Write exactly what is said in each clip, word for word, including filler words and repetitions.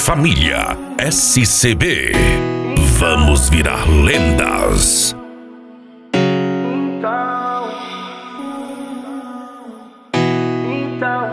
família. S C B. Vamos virar lendas. Então, então,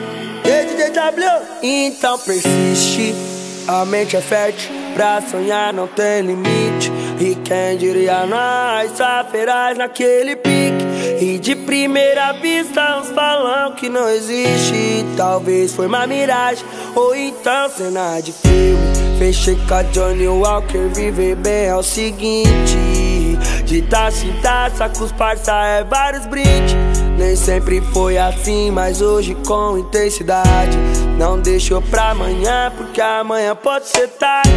D J W. Então persiste, a mente é fértil, pra sonhar não tem limite. E quem diria nós, só feraz naquele pique. E de primeira vista uns falam que não existe. Talvez foi uma miragem, ou então cena de filme. Fechei com a Johnny Walker, viver bem é o seguinte: de taça em taça com os parça é vários brindes. Nem sempre foi assim, mas hoje com intensidade. Não deixou pra amanhã, porque amanhã pode ser tarde.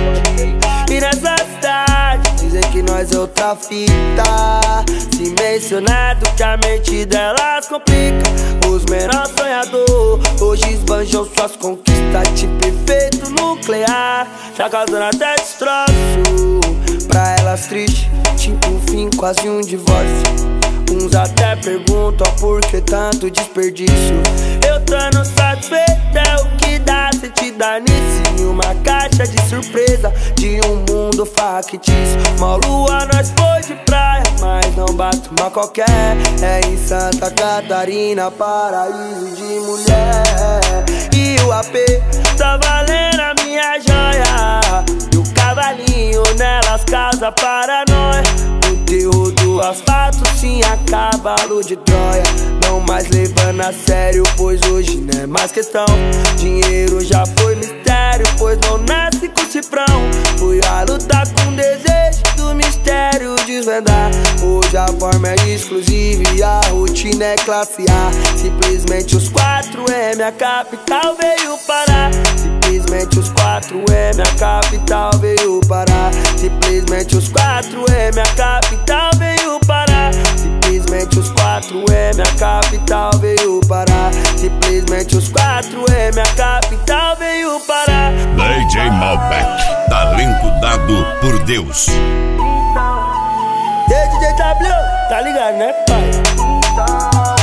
E nessa cidade dizem que nós é outra fita. Se mencionado que a mente delas complica. Os menores sonhador hoje esbanjam suas conquistas. Tipo efeito nuclear, já causando até destroço. Pra elas triste, tipo um fim, quase um divórcio. Uns até perguntam por que tanto desperdício. Eu tô no satisfeito, é o que dá sentido nisso. Em uma caixa de surpresa de um mundo factício. Mó lua nós foi de praia, mas não bate uma qualquer. É em Santa Catarina, paraíso de mulher. E o A P tá valendo a minha joia. E o cavalinho nelas causa paranoia. O terror do asfalto sim a cavalo de Troia. Não mais levando a sério, pois hoje não é mais questão. Dinheiro já foi mistério, pois não nasce com cifrão. Fui a lutar com desejo do mistério desvendar. Hoje a forma é exclusiva e a rotina é classe A. Simplesmente os quatro M, a capital veio parar. Simplesmente os quatro M, a capital veio parar. Simplesmente os quatro M, a capital veio parar. Simplesmente os quatro M, a capital veio parar. Simplesmente os quatro M, a capital veio parar. D J Malbec, talento dado por Deus. D J W, tá ligado, né, pai?